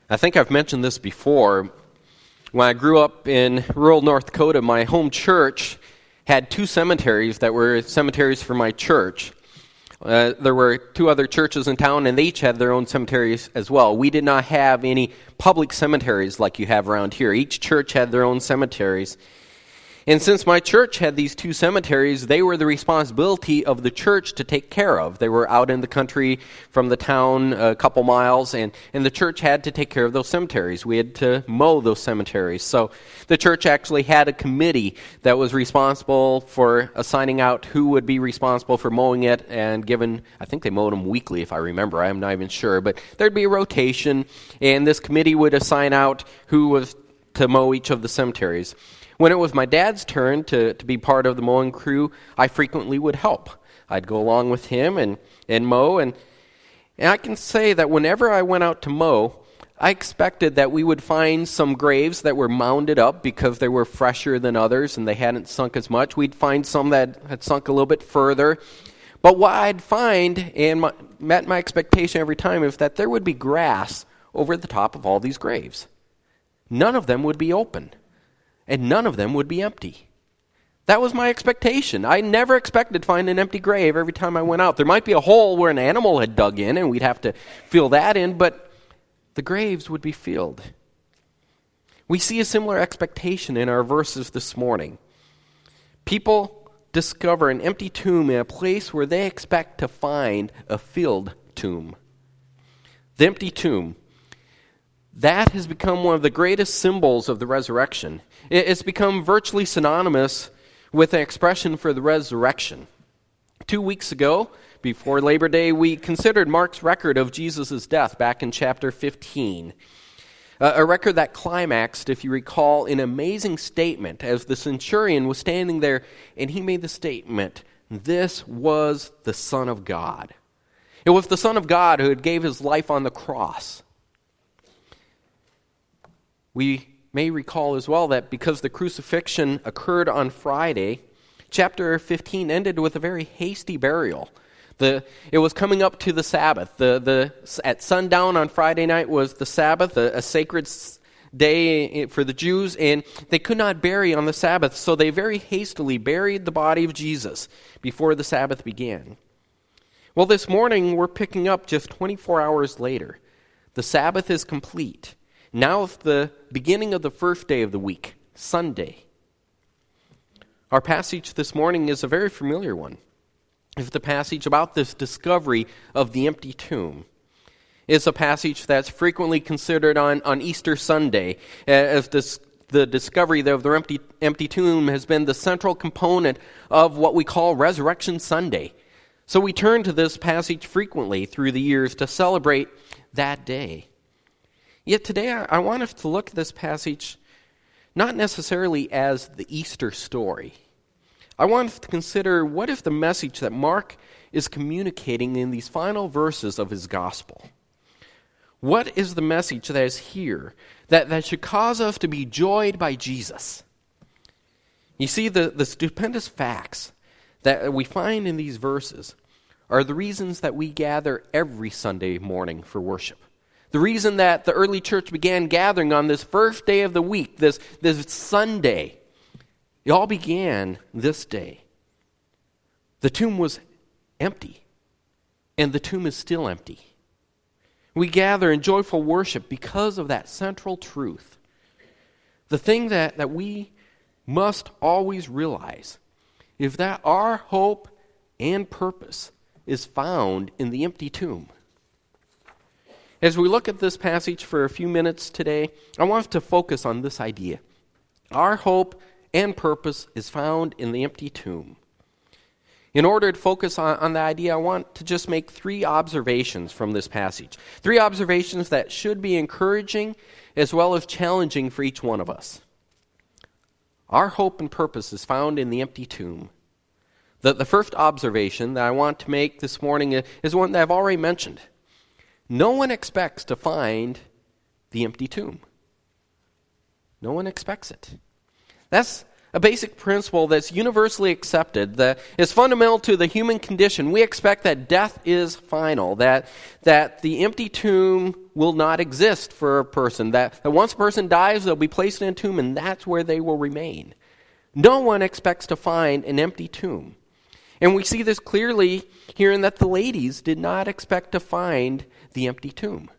I think I've mentioned this before. When I grew up in rural North Dakota, my home church had two cemeteries that were cemeteries for my church. There were two other churches in town, and they each had their own cemeteries as well. We did not have any public cemeteries like you have around here. Each church had their own cemeteries. And since my church had these two cemeteries, they were the responsibility of the church to take care of. They were out in the country from the town a couple miles, and the church had to take care of those cemeteries. We had to mow those cemeteries. So the church actually had a committee that was responsible for assigning out who would be responsible for mowing it, and given, I think they mowed them weekly if I remember, I'm not even sure, but there'd be a rotation, and this committee would assign out who was to mow each of the cemeteries. When it was my dad's turn to be part of the mowing crew, I frequently would help. I'd go along with him and mow, and I can say that whenever I went out to mow, I expected that we would find some graves that were mounded up because they were fresher than others and they hadn't sunk as much. We'd find some that had sunk a little bit further. But what I'd find, and met my expectation every time, is that there would be grass over the top of all these graves. None of them would be open. And none of them would be empty. That was my expectation. I never expected to find an empty grave every time I went out. There might be a hole where an animal had dug in, and we'd have to fill that in, but the graves would be filled. We see a similar expectation in our verses this morning. People discover an empty tomb in a place where they expect to find a filled tomb. The empty tomb. That has become one of the greatest symbols of the resurrection. It's become virtually synonymous with an expression for the resurrection. 2 weeks ago, before Labor Day, we considered Mark's record of Jesus' death back in chapter 15. A record that climaxed, if you recall, in an amazing statement as the centurion was standing there and he made the statement, "This was the Son of God." It was the Son of God who had gave his life on the cross. We may recall as well that because the crucifixion occurred on Friday, chapter 15 ended with a very hasty burial. It was coming up to the Sabbath. At sundown on Friday night was the Sabbath, a sacred day for the Jews, and they could not bury on the Sabbath, so they very hastily buried the body of Jesus before the Sabbath began. Well, this morning we're picking up just 24 hours later. The Sabbath is complete. Now it's the beginning of the first day of the week, Sunday. Our passage this morning is a very familiar one. It's the passage about this discovery of the empty tomb. It's a passage that's frequently considered on Easter Sunday, as the discovery of the empty tomb has been the central component of what we call Resurrection Sunday. So we turn to this passage frequently through the years to celebrate that day. Yet today I want us to look at this passage not necessarily as the Easter story. I want us to consider what is the message that Mark is communicating in these final verses of his gospel. What is the message that is here that should cause us to be joyed by Jesus? You see, the stupendous facts that we find in these verses are the reasons that we gather every Sunday morning for worship. The reason that the early church began gathering on this first day of the week, this Sunday, it all began this day. The tomb was empty, and the tomb is still empty. We gather in joyful worship because of that central truth. The thing that we must always realize is that our hope and purpose is found in the empty tomb. As we look at this passage for a few minutes today, I want us to focus on this idea. Our hope and purpose is found in the empty tomb. In order to focus on the idea, I want to just make 3 observations from this passage. 3 observations that should be encouraging as well as challenging for each one of us. Our hope and purpose is found in the empty tomb. The first observation that I want to make this morning is one that I've already mentioned. No one expects to find the empty tomb. No one expects it. That's a basic principle that's universally accepted, that is fundamental to the human condition. We expect that death is final, that the empty tomb will not exist for a person, that once a person dies, they'll be placed in a tomb, and that's where they will remain. No one expects to find an empty tomb. And we see this clearly here in that the ladies did not expect to find the empty tomb.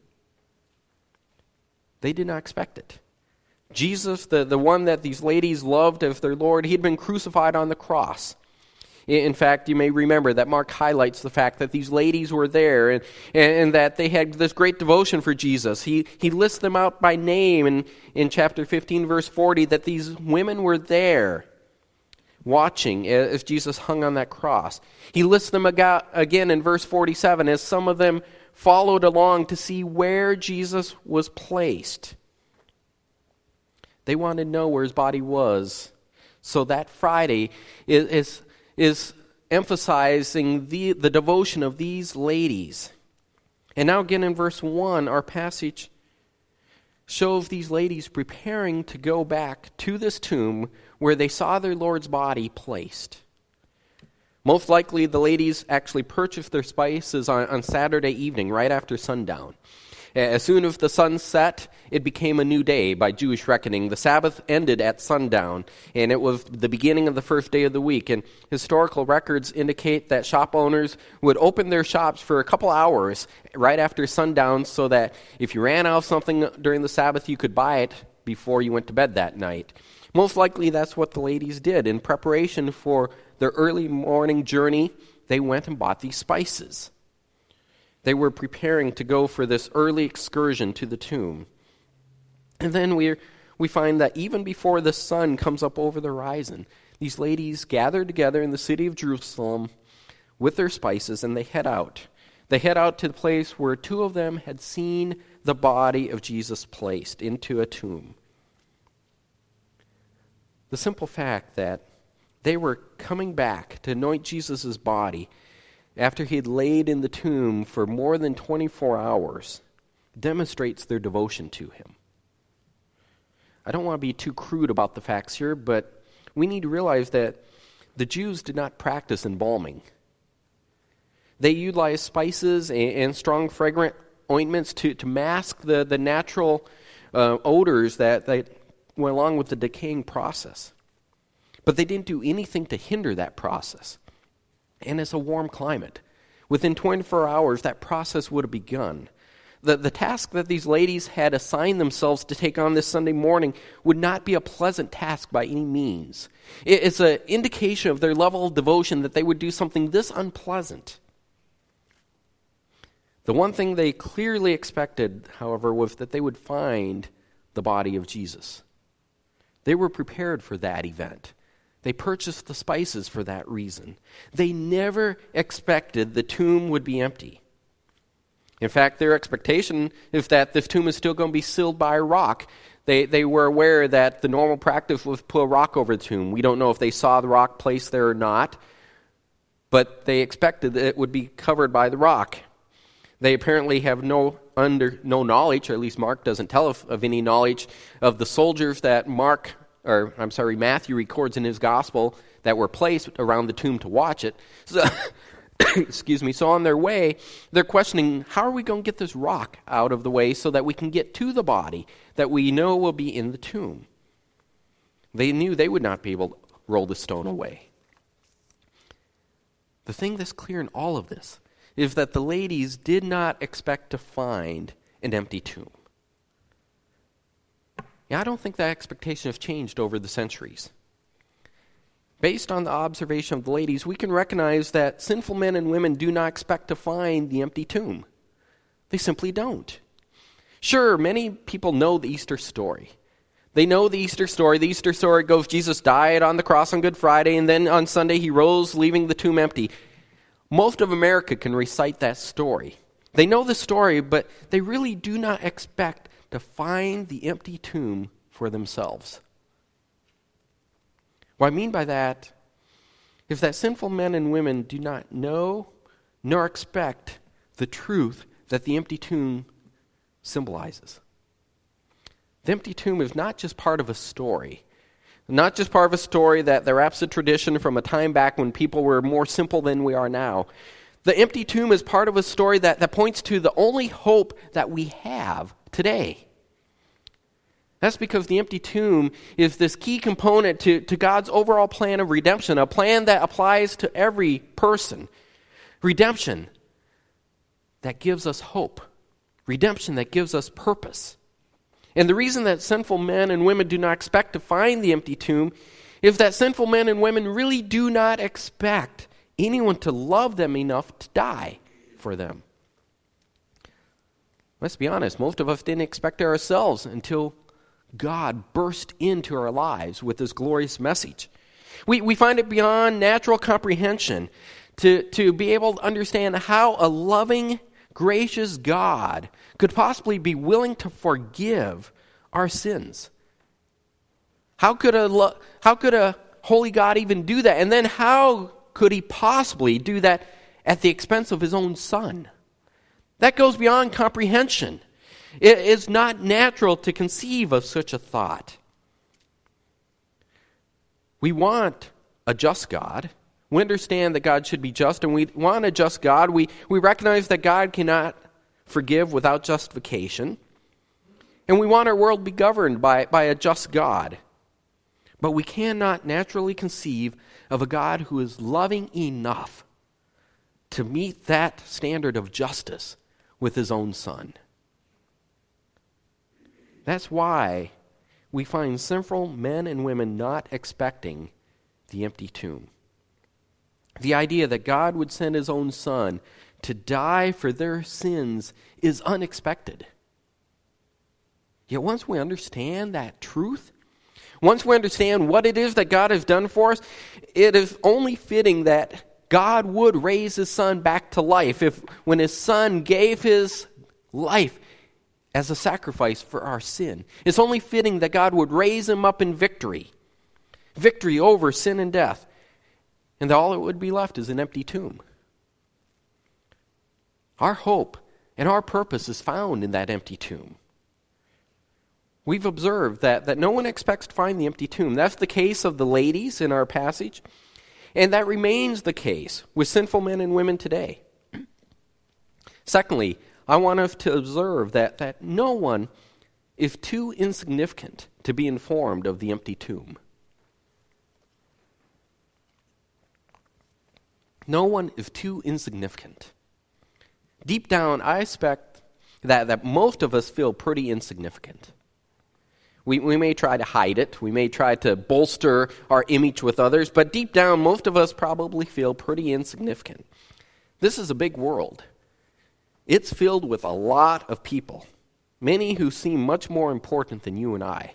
They did not expect it. Jesus, the one that these ladies loved as their Lord, he had been crucified on the cross. In fact, you may remember that Mark highlights the fact that these ladies were there and that they had this great devotion for Jesus. He lists them out by name in chapter 15, verse 40, that these women were there watching as Jesus hung on that cross. He lists them again in verse 47 as some of them followed along to see where Jesus was placed. They wanted to know where his body was. So that Friday is emphasizing the devotion of these ladies. And now again in verse 1, our passage shows these ladies preparing to go back to this tomb where they saw their Lord's body placed. Most likely the ladies actually purchased their spices on Saturday evening, right after sundown. As soon as the sun set, it became a new day by Jewish reckoning. The Sabbath ended at sundown, and it was the beginning of the first day of the week. And historical records indicate that shop owners would open their shops for a couple hours right after sundown so that if you ran out of something during the Sabbath, you could buy it before you went to bed that night. Most likely that's what the ladies did. In preparation for their early morning journey, they went and bought these spices. They were preparing to go for this early excursion to the tomb. And then we find that even before the sun comes up over the horizon, these ladies gather together in the city of Jerusalem with their spices, and they head out. They head out to the place where two of them had seen the body of Jesus placed into a tomb. The simple fact that they were coming back to anoint Jesus' body after he had laid in the tomb for more than 24 hours demonstrates their devotion to him. I don't want to be too crude about the facts here, but we need to realize that the Jews did not practice embalming. They utilized spices and strong fragrant ointments to mask the natural odors that went along with the decaying process. But they didn't do anything to hinder that process. And it's a warm climate. Within 24 hours, that process would have begun. The task that these ladies had assigned themselves to take on this Sunday morning would not be a pleasant task by any means. It's an indication of their level of devotion that they would do something this unpleasant. The one thing they clearly expected, however, was that they would find the body of Jesus. They were prepared for that event. They purchased the spices for that reason. They never expected the tomb would be empty. In fact, their expectation is that this tomb is still going to be sealed by a rock. They were aware that the normal practice was to put a rock over the tomb. We don't know if they saw the rock placed there or not, but they expected that it would be covered by the rock. They apparently have no knowledge, or at least Mark doesn't tell of any knowledge, of the soldiers that Matthew records in his gospel that were placed around the tomb to watch it. So, excuse me. So on their way, they're questioning, how are we going to get this rock out of the way so that we can get to the body that we know will be in the tomb? They knew they would not be able to roll the stone away. The thing that's clear in all of this is that the ladies did not expect to find an empty tomb. I don't think that expectation has changed over the centuries. Based on the observation of the ladies, we can recognize that sinful men and women do not expect to find the empty tomb. They simply don't. Sure, many people know the Easter story. They know the Easter story. The Easter story goes, Jesus died on the cross on Good Friday, and then on Sunday he rose, leaving the tomb empty. Most of America can recite that story. They know the story, but they really do not expect to find the empty tomb for themselves. What I mean by that is that sinful men and women do not know nor expect the truth that the empty tomb symbolizes. The empty tomb is not just part of a story. Not just part of a story that wraps a tradition from a time back when people were more simple than we are now. The empty tomb is part of a story that points to the only hope that we have today. That's because the empty tomb is this key component to God's overall plan of redemption, a plan that applies to every person. Redemption that gives us hope. Redemption that gives us purpose. And the reason that sinful men and women do not expect to find the empty tomb is that sinful men and women really do not expect anyone to love them enough to die for them. Let's be honest, most of us didn't expect it ourselves until God burst into our lives with this glorious message. We find it beyond natural comprehension to be able to understand how a loving, gracious God could possibly be willing to forgive our sins. How could a holy God even do that? And then how could he possibly do that at the expense of his own son? That goes beyond comprehension. It is not natural to conceive of such a thought. We want a just God. We understand that God should be just, and we want a just God. We recognize that God cannot forgive without justification. And we want our world to be governed by a just God. But we cannot naturally conceive of a God who is loving enough to meet that standard of justice with his own son. That's why we find sinful men and women not expecting the empty tomb. The idea that God would send his own son to die for their sins is unexpected. Yet once we understand that truth, once we understand what it is that God has done for us, it is only fitting that God would raise his son back to life when his son gave his life as a sacrifice for our sin. It's only fitting that God would raise him up in victory over sin and death, and that all that would be left is an empty tomb. Our hope and our purpose is found in that empty tomb. We've observed that no one expects to find the empty tomb. That's the case of the ladies in our passage, and that remains the case with sinful men and women today. Secondly, I want us to observe that no one is too insignificant to be informed of the empty tomb. No one is too insignificant. Deep down, I expect that most of us feel pretty insignificant. We may try to hide it. We may try to bolster our image with others, but deep down, most of us probably feel pretty insignificant. This is a big world. It's filled with a lot of people, many who seem much more important than you and I.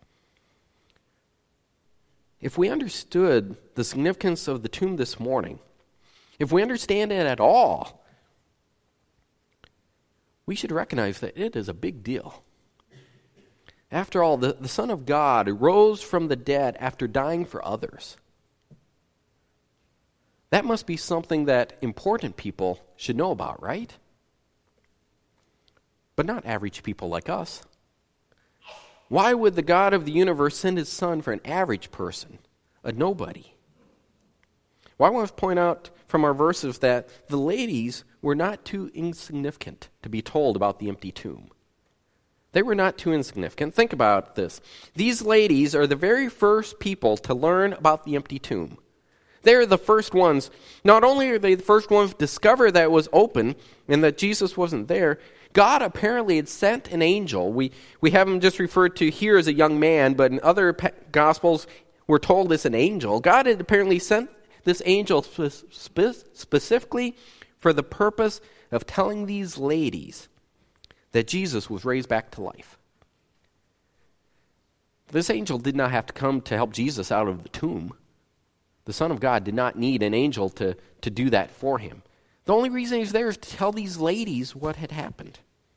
If we understood the significance of the tomb this morning, if we understand it at all, we should recognize that it is a big deal. After all, the Son of God rose from the dead after dying for others. That must be something that important people should know about, right? But not average people like us. Why would the God of the universe send his son for an average person, a nobody? Well, I want to point out from our verses that the ladies were not too insignificant to be told about the empty tomb. They were not too insignificant. Think about this. These ladies are the very first people to learn about the empty tomb. They're the first ones. Not only are they the first ones to discover that it was open and that Jesus wasn't there, God apparently had sent an angel. We have him just referred to here as a young man, but in other Gospels we're told it's an angel. God had apparently sent this angel specifically for the purpose of telling these ladies that Jesus was raised back to life. This angel did not have to come to help Jesus out of the tomb. The Son of God did not need an angel to do that for him. The only reason he's there is to tell these ladies what had happened.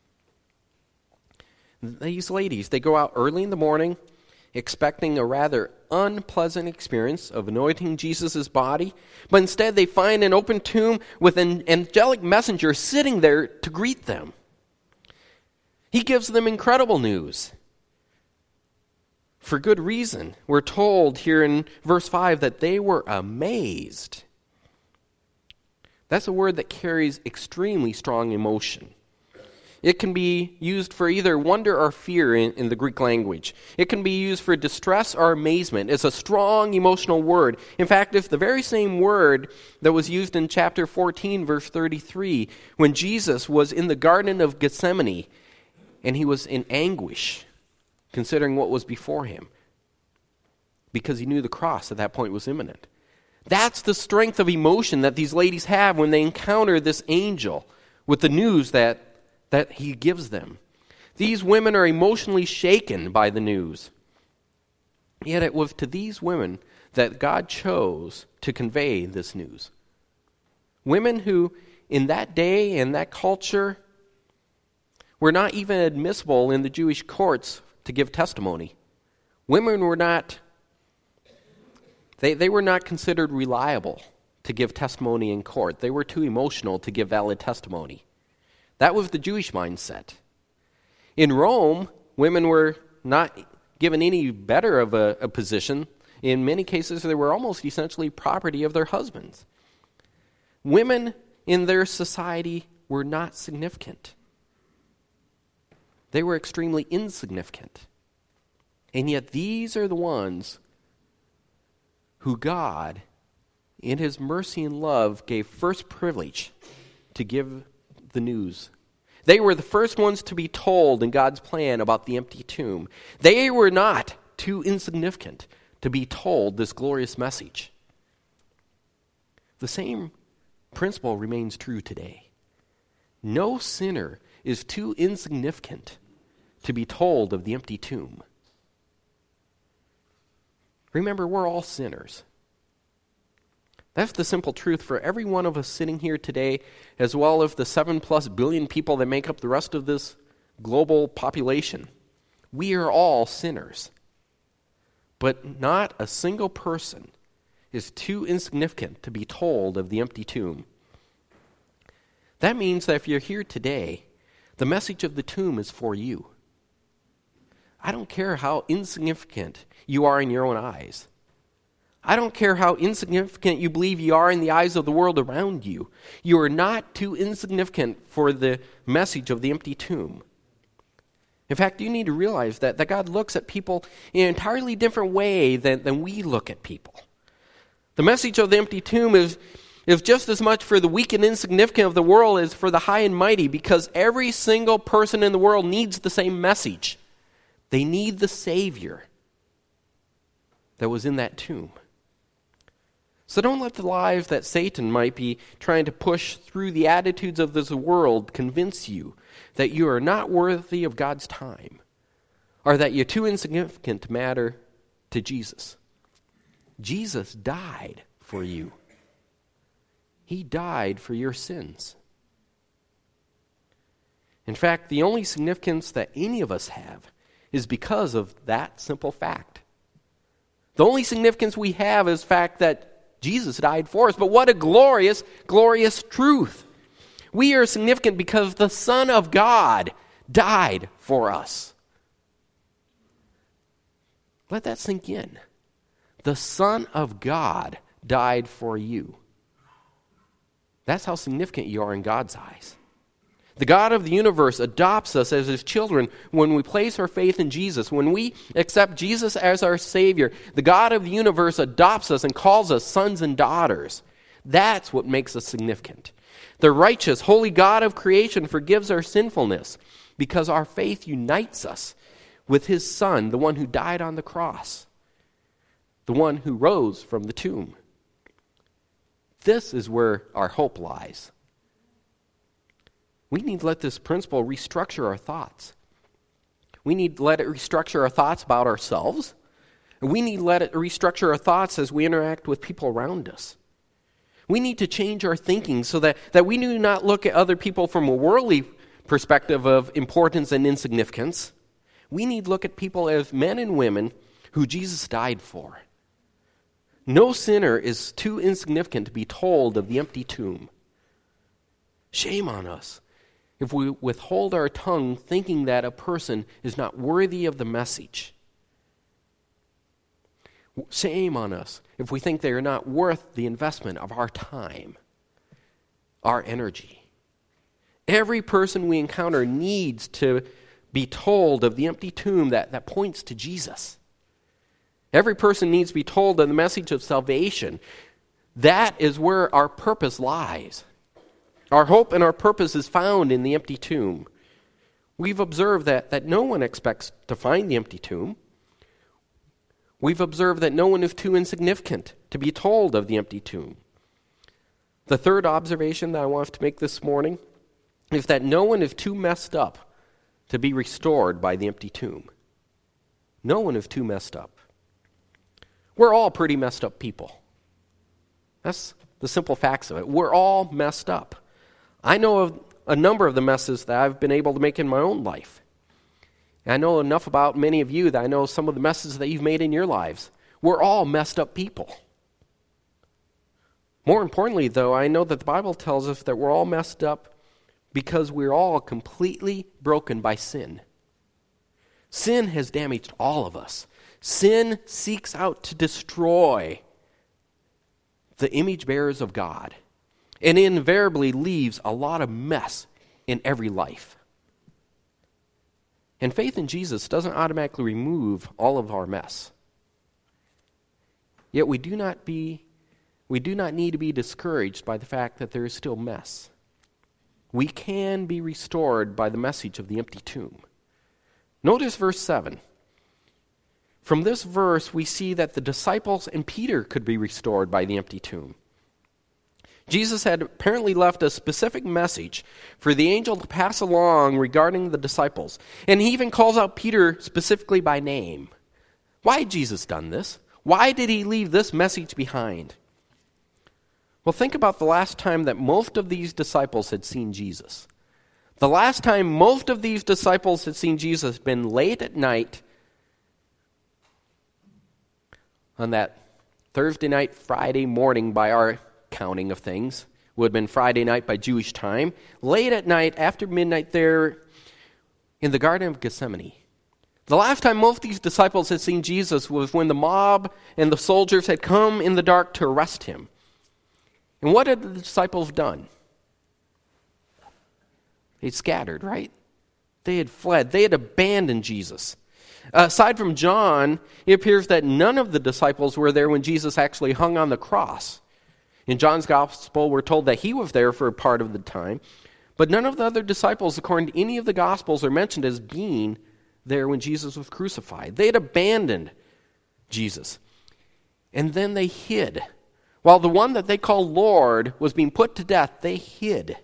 These ladies, they go out early in the morning expecting a rather unpleasant experience of anointing Jesus' body, but instead they find an open tomb with an angelic messenger sitting there to greet them. He gives them incredible news. for good reason. We're told here in verse 5 that they were amazed. That's a word that carries extremely strong emotion. It can be used for either wonder or fear in the Greek language. It can be used for distress or amazement. It's a strong emotional word. In fact, it's the very same word that was used in chapter 14, verse 33, when Jesus was in the Garden of Gethsemane and he was in anguish, considering what was before him, because he knew the cross at that point was imminent. That's the strength of emotion that these ladies have when they encounter this angel with the news that he gives them. These women are emotionally shaken by the news. Yet it was to these women that God chose to convey this news. Women who, in that day and that culture, were not even admissible in the Jewish courts to give testimony. Women were not, they were not considered reliable to give testimony in court. They were too emotional to give valid testimony. That was the Jewish mindset. In Rome, women were not given any better of a position. In many cases, they were almost essentially property of their husbands. Women in their society were not significant. They were extremely insignificant. And yet these are the ones who God, in his mercy and love, gave first privilege to give the news. They were the first ones to be told in God's plan about the empty tomb. They were not too insignificant to be told this glorious message. The same principle remains true today. No sinner is too insignificant to be told of the empty tomb. Remember, we're all sinners. That's the simple truth for every one of us sitting here today, as well as the 7+ billion people that make up the rest of this global population. We are all sinners. But not a single person is too insignificant to be told of the empty tomb. That means that if you're here today, the message of the tomb is for you. I don't care how insignificant you are in your own eyes. I don't care how insignificant you believe you are in the eyes of the world around you. You are not too insignificant for the message of the empty tomb. In fact, you need to realize that God looks at people in an entirely different way than we look at people. The message of the empty tomb is just as much for the weak and insignificant of the world as for the high and mighty, because every single person in the world needs the same message. They need the Savior that was in that tomb. So don't let the lies that Satan might be trying to push through the attitudes of this world convince you that you are not worthy of God's time, or that you're too insignificant to matter to Jesus. Jesus died for you. He died for your sins. In fact, the only significance that any of us have is because of that simple fact. The only significance we have is the fact that Jesus died for us. But what a glorious, glorious truth. We are significant because the Son of God died for us. Let that sink in. The Son of God died for you. That's how significant you are in God's eyes. The God of the universe adopts us as his children when we place our faith in Jesus. When we accept Jesus as our Savior, the God of the universe adopts us and calls us sons and daughters. That's what makes us significant. The righteous, holy God of creation forgives our sinfulness because our faith unites us with his Son, the one who died on the cross, the one who rose from the tomb. This is where our hope lies. We need to let this principle restructure our thoughts. We need to let it restructure our thoughts about ourselves. And we need to let it restructure our thoughts as we interact with people around us. We need to change our thinking so that we do not look at other people from a worldly perspective of importance and insignificance. We need to look at people as men and women who Jesus died for. No sinner is too insignificant to be told of the empty tomb. Shame on us if we withhold our tongue thinking that a person is not worthy of the message. Shame on us if we think they are not worth the investment of our time, our energy. Every person we encounter needs to be told of the empty tomb that points to Jesus. Every person needs to be told of the message of salvation. That is where our purpose lies. Our hope and our purpose is found in the empty tomb. We've observed that no one expects to find the empty tomb. We've observed that no one is too insignificant to be told of the empty tomb. The third observation that I want to make this morning is that no one is too messed up to be restored by the empty tomb. No one is too messed up. We're all pretty messed up people. That's the simple facts of it. We're all messed up. I know of a number of the messes that I've been able to make in my own life. And I know enough about many of you that I know some of the messes that you've made in your lives. We're all messed up people. More importantly, though, I know that the Bible tells us that we're all messed up because we're all completely broken by sin. Sin has damaged all of us. Sin seeks out to destroy the image bearers of God, and invariably leaves a lot of mess in every life. And faith in Jesus doesn't automatically remove all of our mess. Yet we do not need to be discouraged by the fact that there is still mess. We can be restored by the message of the empty tomb. Notice verse 7. From this verse, we see that the disciples and Peter could be restored by the empty tomb. Jesus had apparently left a specific message for the angel to pass along regarding the disciples. And he even calls out Peter specifically by name. Why had Jesus done this? Why did he leave this message behind? Well, think about the last time that most of these disciples had seen Jesus. The last time most of these disciples had seen Jesus had been late at night on that Thursday night, Friday morning by our counting of things. Would have been Friday night by Jewish time. Late at night, after midnight there in the Garden of Gethsemane. The last time most of these disciples had seen Jesus was when the mob and the soldiers had come in the dark to arrest him. And what had the disciples done? They'd scattered, right? They had fled. They had abandoned Jesus. Aside from John, it appears that none of the disciples were there when Jesus actually hung on the cross. In John's gospel, we're told that he was there for a part of the time, but none of the other disciples, according to any of the gospels, are mentioned as being there when Jesus was crucified. They had abandoned Jesus. And then they hid. While the one that they called Lord was being put to death, they hid.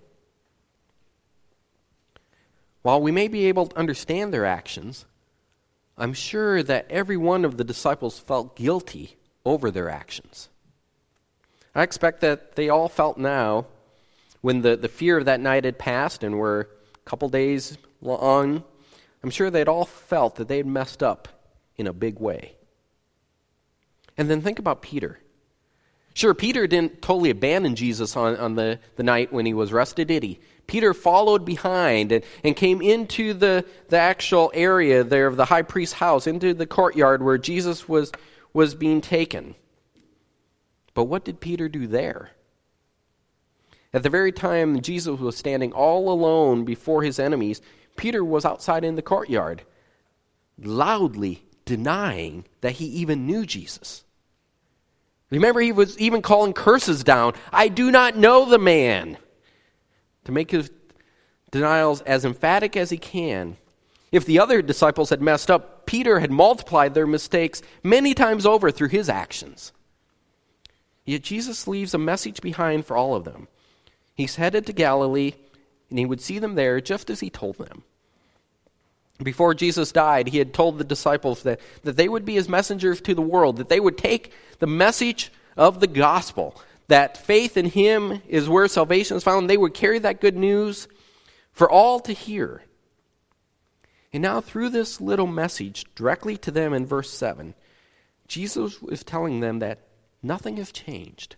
While we may be able to understand their actions, I'm sure that every one of the disciples felt guilty over their actions. I expect that they all felt now, when the fear of that night had passed and were a couple days on, I'm sure they'd all felt that they had messed up in a big way. And then think about Peter. Sure, Peter didn't totally abandon Jesus on the night when he was arrested, did he? Peter followed behind and came into the actual area there of the high priest's house, into the courtyard where Jesus was being taken. But what did Peter do there? At the very time Jesus was standing all alone before his enemies, Peter was outside in the courtyard, loudly denying that he even knew Jesus. Remember, he was even calling curses down. I do not know the man. To make his denials as emphatic as he can. If the other disciples had messed up, Peter had multiplied their mistakes many times over through his actions. Yet Jesus leaves a message behind for all of them. He's headed to Galilee, and he would see them there just as he told them. Before Jesus died, he had told the disciples that they would be his messengers to the world, that they would take the message of the gospel, that faith in him is where salvation is found. They would carry that good news for all to hear. And now through this little message directly to them in verse 7, Jesus is telling them that nothing has changed.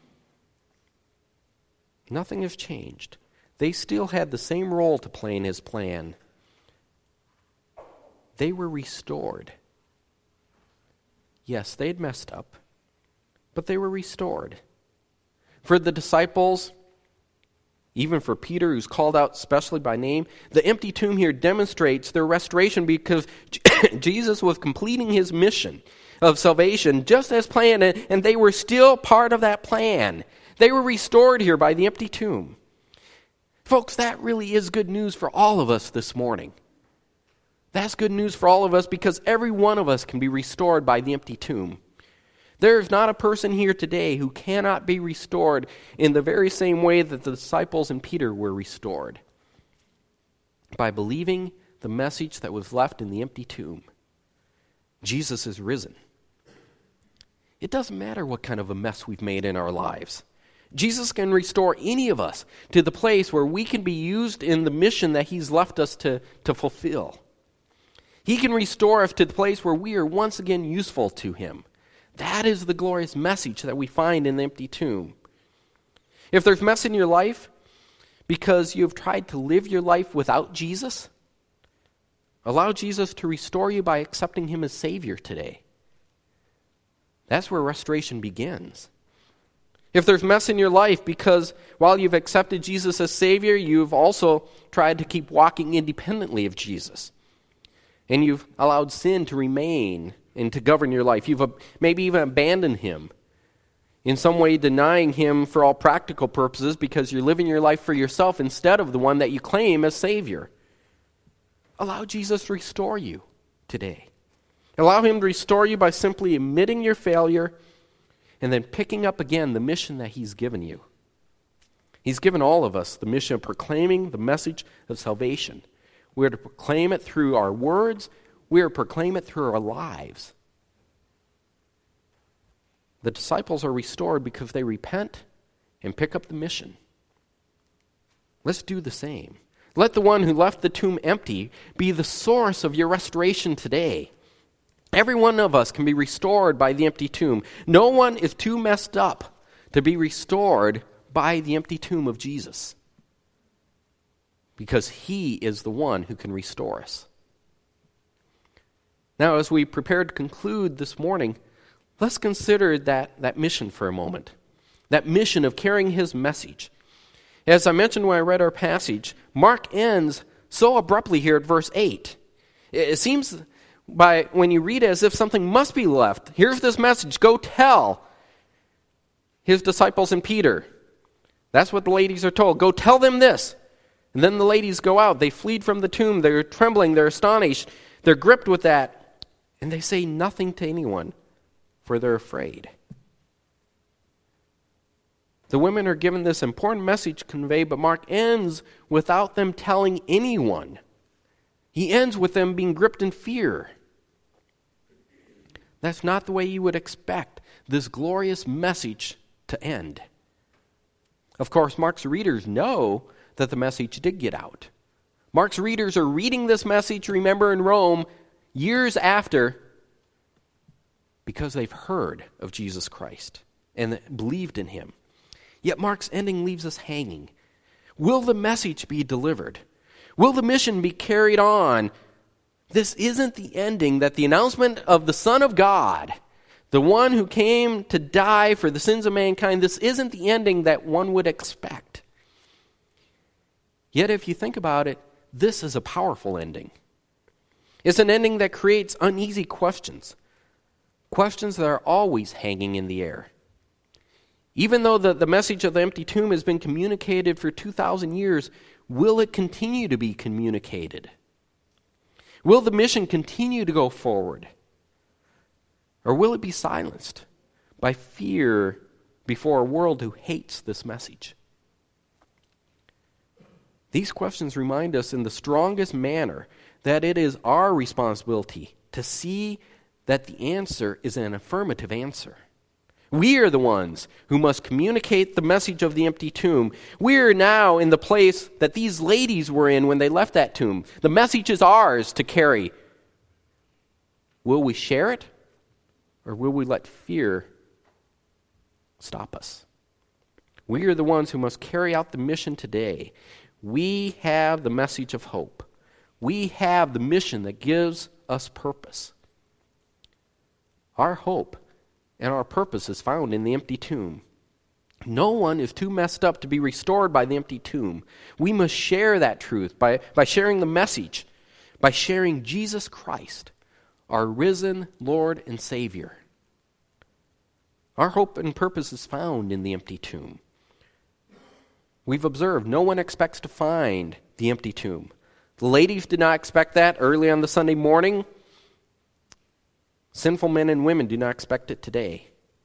Nothing has changed. They still had the same role to play in his plan. They were restored. Yes, they had messed up, but they were restored. For the disciples, even for Peter, who's called out especially by name, the empty tomb here demonstrates their restoration because Jesus was completing his mission of salvation just as planned, and they were still part of that plan. They were restored here by the empty tomb. Folks, that really is good news for all of us this morning. That's good news for all of us because every one of us can be restored by the empty tomb. There is not a person here today who cannot be restored in the very same way that the disciples and Peter were restored. By believing the message that was left in the empty tomb. Jesus is risen. It doesn't matter what kind of a mess we've made in our lives. Jesus can restore any of us to the place where we can be used in the mission that he's left us to fulfill. He can restore us to the place where we are once again useful to him. That is the glorious message that we find in the empty tomb. If there's mess in your life because you've tried to live your life without Jesus, allow Jesus to restore you by accepting him as Savior today. That's where restoration begins. If there's mess in your life because while you've accepted Jesus as Savior, you've also tried to keep walking independently of Jesus. And you've allowed sin to remain and to govern your life. You've maybe even abandoned him. In some way denying him for all practical purposes because you're living your life for yourself instead of the one that you claim as Savior. Allow Jesus to restore you today. Allow him to restore you by simply admitting your failure and then picking up again the mission that he's given you. He's given all of us the mission of proclaiming the message of salvation. We are to proclaim it through our words. We are to proclaim it through our lives. The disciples are restored because they repent and pick up the mission. Let's do the same. Let the one who left the tomb empty be the source of your restoration today. Every one of us can be restored by the empty tomb. No one is too messed up to be restored by the empty tomb of Jesus. Because he is the one who can restore us. Now, as we prepare to conclude this morning, let's consider that mission for a moment. That mission of carrying his message. As I mentioned when I read our passage, Mark ends so abruptly here at verse 8. It seems when you read it as if something must be left. Here's this message, go tell his disciples and Peter. That's what the ladies are told. Go tell them this. And then the ladies go out. They flee from the tomb. They're trembling. They're astonished. They're gripped with that. And they say nothing to anyone, for they're afraid. The women are given this important message conveyed, but Mark ends without them telling anyone. He ends with them being gripped in fear. That's not the way you would expect this glorious message to end. Of course, Mark's readers know that the message did get out. Mark's readers are reading this message, remember, in Rome, years after, because they've heard of Jesus Christ and believed in him. Yet Mark's ending leaves us hanging. Will the message be delivered? Will the mission be carried on? This isn't the ending that the announcement of the Son of God, the one who came to die for the sins of mankind, this isn't the ending that one would expect. Yet if you think about it, this is a powerful ending. It's an ending that creates uneasy questions. Questions that are always hanging in the air. Even though the message of the empty tomb has been communicated for 2,000 years, will it continue to be communicated? Will the mission continue to go forward? Or will it be silenced by fear before a world who hates this message? These questions remind us in the strongest manner that it is our responsibility to see that the answer is an affirmative answer. We are the ones who must communicate the message of the empty tomb. We are now in the place that these ladies were in when they left that tomb. The message is ours to carry. Will we share it, or will we let fear stop us? We are the ones who must carry out the mission today. We have the message of hope. We have the mission that gives us purpose. Our hope and our purpose is found in the empty tomb. No one is too messed up to be restored by the empty tomb. We must share that truth by sharing the message, by sharing Jesus Christ, our risen Lord and Savior. Our hope and purpose is found in the empty tomb. We've observed no one expects to find the empty tomb. The ladies did not expect that early on the Sunday morning. Sinful men and women do not expect it today.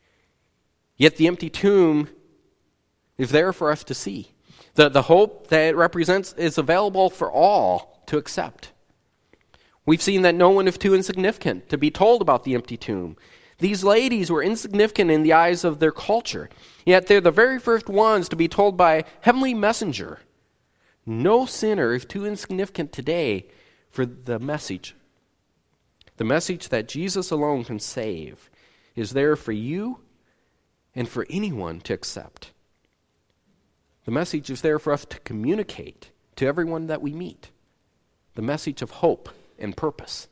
Yet the empty tomb is there for us to see. The hope that it represents is available for all to accept. We've seen that no one is too insignificant to be told about the empty tomb. These ladies were insignificant in the eyes of their culture, yet they're the very first ones to be told by a heavenly messenger. No sinner is too insignificant today for the message. The message that Jesus alone can save is there for you and for anyone to accept. The message is there for us to communicate to everyone that we meet. The message of hope and purpose.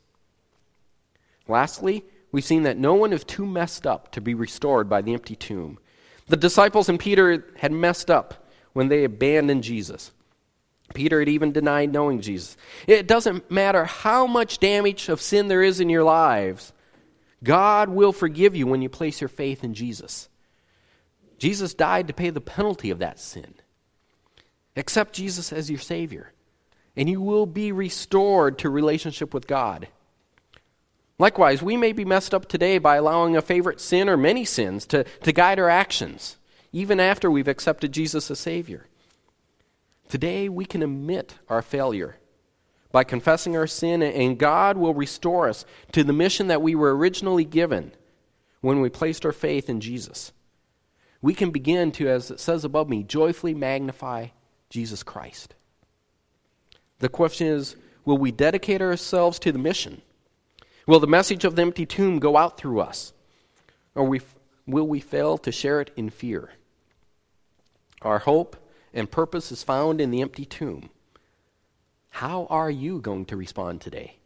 Lastly, we've seen that no one is too messed up to be restored by the empty tomb. The disciples and Peter had messed up when they abandoned Jesus. Peter had even denied knowing Jesus. It doesn't matter how much damage of sin there is in your lives, God will forgive you when you place your faith in Jesus. Jesus died to pay the penalty of that sin. Accept Jesus as your Savior, and you will be restored to relationship with God. Likewise, we may be messed up today by allowing a favorite sin or many sins to guide our actions, even after we've accepted Jesus as Savior. Today, we can admit our failure by confessing our sin, and God will restore us to the mission that we were originally given when we placed our faith in Jesus. We can begin to, as it says above me, joyfully magnify Jesus Christ. The question is, will we dedicate ourselves to the mission? Will the message of the empty tomb go out through us? Or will we fail to share it in fear? Our hope and purpose is found in the empty tomb. How are you going to respond today?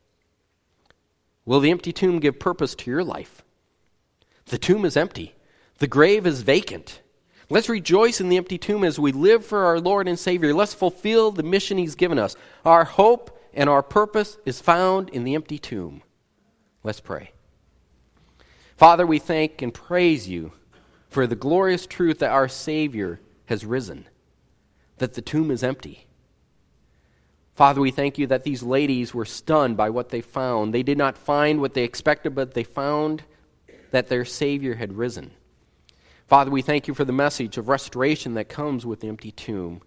Will the empty tomb give purpose to your life? The tomb is empty. The grave is vacant. Let's rejoice in the empty tomb as we live for our Lord and Savior. Let's fulfill the mission He's given us. Our hope and our purpose is found in the empty tomb. Let's pray. Father, we thank and praise You for the glorious truth that our Savior has risen, that the tomb is empty. Father, we thank You that these ladies were stunned by what they found. They did not find what they expected, but they found that their Savior had risen. Father, we thank You for the message of restoration that comes with the empty tomb.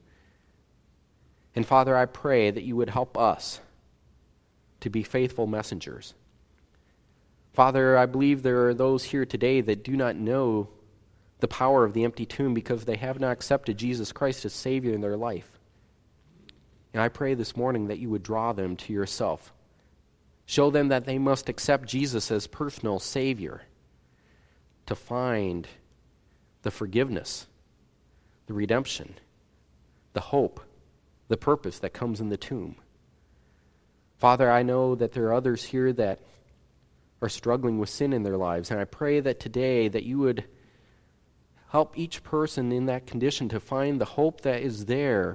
And Father, I pray that You would help us to be faithful messengers. Father, I believe there are those here today that do not know the power of the empty tomb because they have not accepted Jesus Christ as Savior in their life. And I pray this morning that You would draw them to Yourself. Show them that they must accept Jesus as personal Savior to find the forgiveness, the redemption, the hope, the purpose that comes in the tomb. Father, I know that there are others here that are struggling with sin in their lives, and I pray that today that You would help each person in that condition to find the hope that is there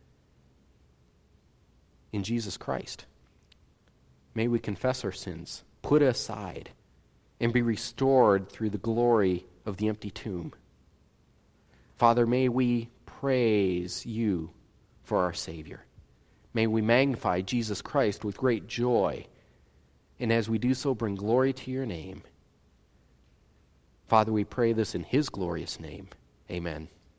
in Jesus Christ. May we confess our sins, put aside, and be restored through the glory of the empty tomb. Father, may we praise You for our Savior. May we magnify Jesus Christ with great joy, and as we do so, bring glory to Your name. Father, we pray this in His glorious name. Amen.